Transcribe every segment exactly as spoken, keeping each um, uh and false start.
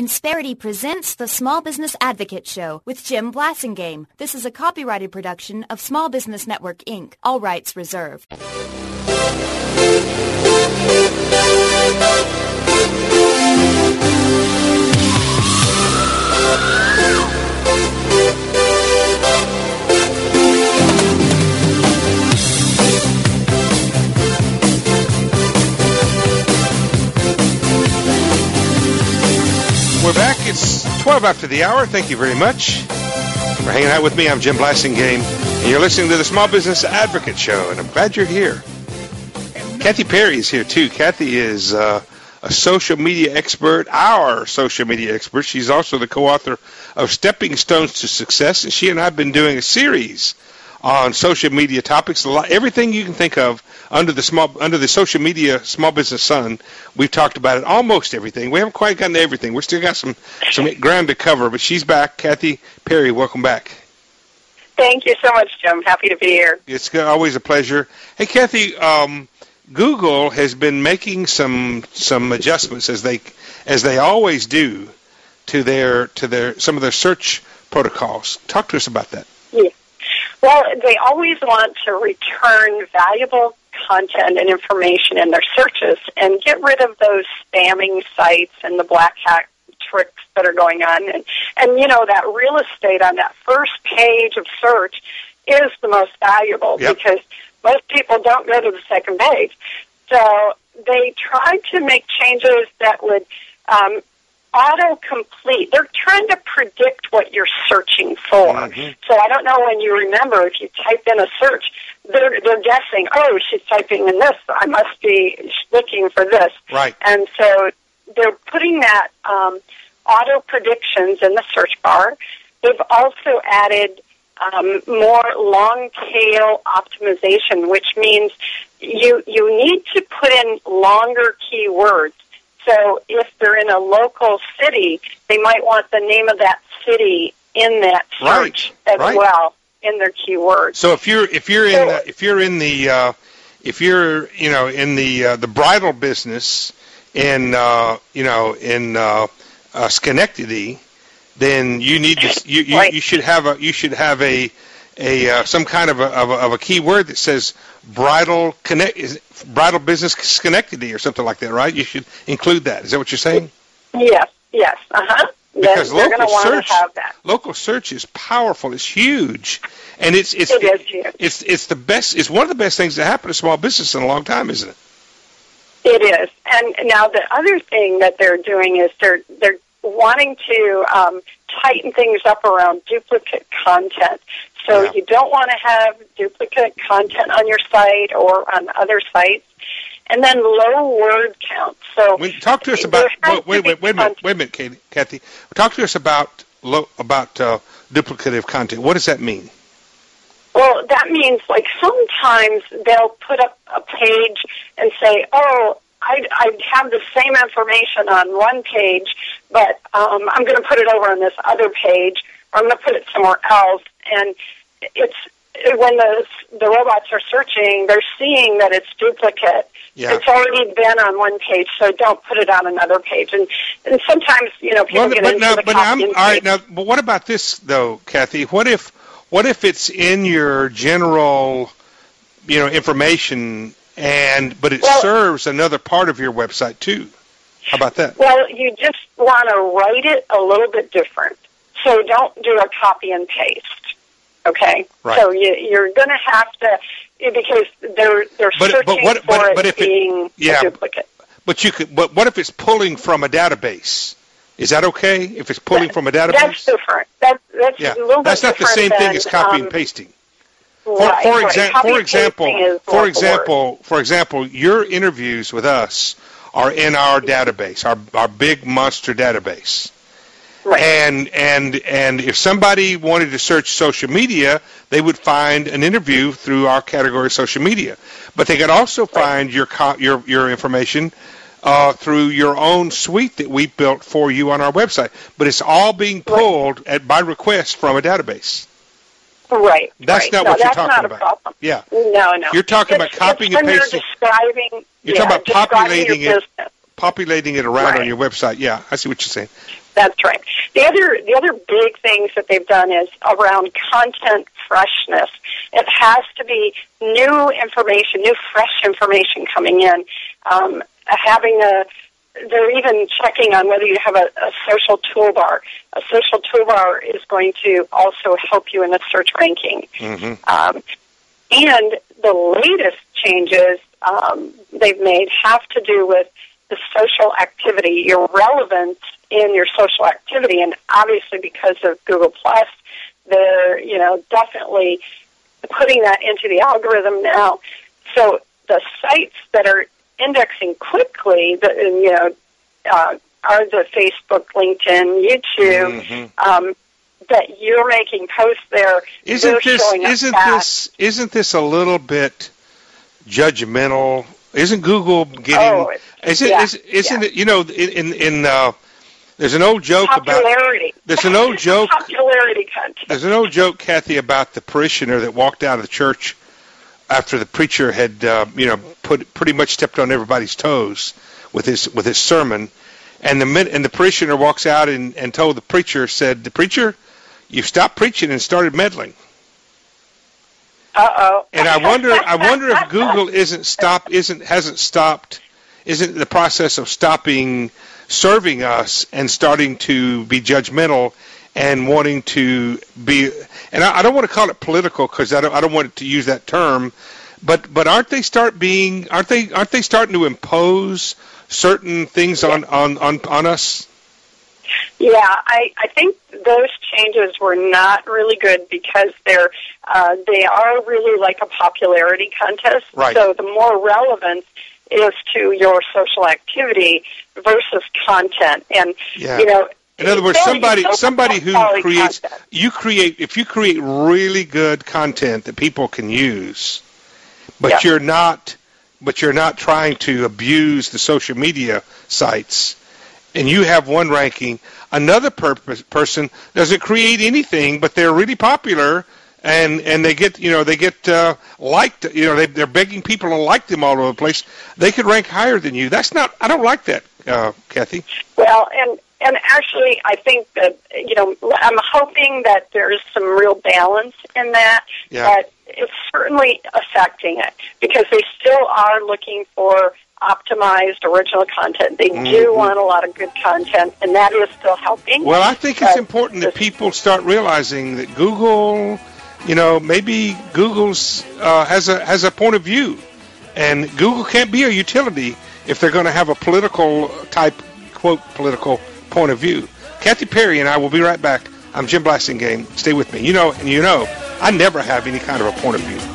Insperity presents the Small Business Advocate Show with Jim Blasingame. This is a copyrighted production of Small Business Network, Incorporated. All rights reserved. We're back. It's twelve after the hour. Thank you very much for hanging out with me. I'm Jim Blasingame, and you're listening to the Small Business Advocate Show, and I'm glad you're here. Kathy Perry is here, too. Kathy is uh, a social media expert, our social media expert. She's also the co-author of Stepping Stones to Success, and she and I have been doing a series on social media topics, a lot, everything you can think of under the small under the social media small business sun. We've talked about it, almost everything. We haven't quite gotten to everything. We've still got some some ground to cover, but she's back. Kathy Perry, welcome back. Thank you so much, Jim. Happy to be here. It's always a pleasure. Hey, Kathy, um, Google has been making some some adjustments as they as they always do to their to their some of their search protocols. Talk to us about that. Yeah. Well, they always want to return valuable content and information in their searches and get rid of those spamming sites and the black hat tricks that are going on. And, and you know, that real estate on that first page of search is the most valuable yep. because most people don't go to the second page. So they tried to make changes that would um, auto-complete. They're trying to predict what you're searching for. Mm-hmm. So I don't know when you remember, if you type in a search, they're, they're guessing, oh, she's typing in this, I must be looking for this. Right. And so they're putting that um, auto-predictions in the search bar. They've also added um, more long-tail optimization, which means you you need to put in longer keywords. So if they're in a local city, they might want the name of that city in that search right, as right. well in their keywords. So if you're if you're in so, the, if you're in the uh, if you're you know in the uh, the bridal business in uh, you know in uh, uh, Schenectady, then you need to you, you, right. you should have a you should have a a uh, some kind of a, of a of a keyword that says bridal connect is bridal business Schenectady or something like that, right? You should include that. Is that what you're saying? Yes, yes, uh-huh. Because they're, they're local search, search, have that. local search is powerful. It's huge, and it's it's it is huge. it's it's the best. It's one of the best things that happened to small business in a long time, isn't it? It is. And now the other thing that they're doing is they're they're wanting to um, tighten things up around duplicate content. So yeah. you don't want to have duplicate content on your site or on other sites. And then low word count. So when, talk to us about wait, wait, wait, wait a minute, wait a minute, Katie, Kathy. Talk to us about low, about uh, duplicative content. What does that mean? Well, that means like sometimes they'll put up a page and say, "Oh, I I have the same information on one page, but um, I'm going to put it over on this other page, or I'm going to put it somewhere else." And it's when the the robots are searching, they're seeing that it's duplicate. Yeah. It's already been on one page, so don't put it on another page. And and sometimes, you know, people well, get but into now, the but copy I'm, and all right, now, but what about this though, Kathy? What if what if it's in your general, you know, information, and but it well, serves another part of your website too? How about that? Well, you just want to write it a little bit different. So don't do a copy and paste. Okay, right. So you, you're going to have to, because they're they're but, searching but what, for but, but it if being it, yeah, a duplicate. But you could. But what if it's pulling from a database? Is that okay? If it's pulling that, from a database, that's different. That, that's yeah, a little that's bit not the same than, thing as copy um, and pasting. Right, For, for, right. exa- Copy for and example, pasting is for the example, word. for example, your interviews with us are in our database, our our big monster database. Right. And and and if somebody wanted to search social media, they would find an interview through our category social media. But they could also find right. your co- your your information uh, through your own suite that we built for you on our website. But it's all being pulled right. at by request from a database. Right. That's right. not no, what you're that's talking not about. A problem. Yeah. No, no. You're talking it's, about copying it's and pasting. You're describing. You're yeah, talking about populating your it, populating it around right. on your website. Yeah, I see what you're saying. That's right. The other the other big things that they've done is around content freshness. It has to be new information, new fresh information coming in. Um, having a They're even checking on whether you have a, a social toolbar. A social toolbar is going to also help you in the search ranking. Mm-hmm. Um, and the latest changes um, they've made have to do with the social activity, your relevance in your social activity. And obviously because of Google Plus, they're, you know, definitely putting that into the algorithm now. So the sites that are indexing quickly, the, you know, uh, are the Facebook, LinkedIn, YouTube, mm-hmm. um, that you're making posts there. Isn't this isn't this isn't this a little bit judgmental? Isn't Google getting? Oh, isn't yeah, is, isn't yeah. it? You know, in in uh, there's an old joke popularity. about there's an old joke popularity content. There's an old joke, Kathy, about the parishioner that walked out of the church after the preacher had, uh, you know, put pretty much stepped on everybody's toes with his with his sermon, and the and the parishioner walks out and, and told the preacher, said, "The preacher, you've stopped preaching and started meddling." Uh oh. And I wonder, I wonder if Google isn't stop isn't hasn't stopped, isn't the process of stopping serving us and starting to be judgmental and wanting to be, and I, I don't want to call it political because I don't, I don't want to use that term, but but aren't they start being, aren't they aren't they starting to impose certain things on on, on, on us? Yeah, I, I think those changes were not really good because they're uh, they are really like a popularity contest. Right. So the more relevance is to your social activity versus content, and yeah. you know. In other words, somebody somebody who creates, you create, if you create really good content that people can use, but yeah. you're not, but you're not trying to abuse the social media sites, and you have one ranking, another purpose, person doesn't create anything, but they're really popular, and, and they get, you know, they get uh, liked, you know, they, they're begging people to like them all over the place. They could rank higher than you. That's not, I don't like that, uh, Kathy. Well, and. And actually, I think that, you know, I'm hoping that there's some real balance in that, yeah. but it's certainly affecting it because they still are looking for optimized original content. They mm-hmm. do want a lot of good content, and that is still helping. Well, I think it's important that people start realizing that Google, you know, maybe Google's uh, has a has a point of view, and Google can't be a utility if they're going to have a political type, quote, political point of view. Kathy Perry and I will be right back. I'm Jim Blasingame. Stay with me. You know, and you know, I never have any kind of a point of view.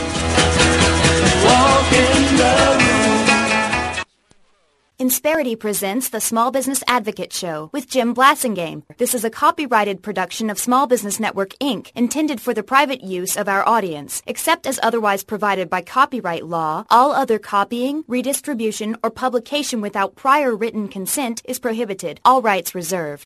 Insperity presents the Small Business Advocate Show with Jim Blasingame. This is a copyrighted production of Small Business Network, Incorporated, intended for the private use of our audience. Except as otherwise provided by copyright law, all other copying, redistribution, or publication without prior written consent is prohibited. All rights reserved.